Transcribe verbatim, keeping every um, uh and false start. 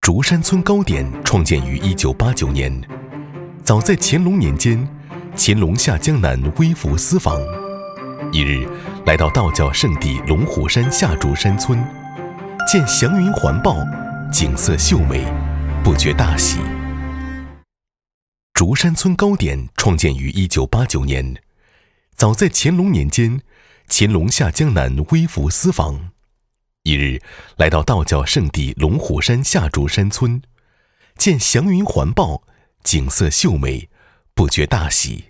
竹山村糕点创建于一九八九年，早在乾隆年间，乾隆下江南微服私访，一日来到道教圣地龙虎山下竹山村，见祥云环抱，景色秀美，不觉大喜。竹山村糕点创建于一九八九年，早在乾隆年间，乾隆下江南微服私访，一日来到道教圣地龙虎山下竹山村，见祥云环抱，景色秀美，不觉大喜。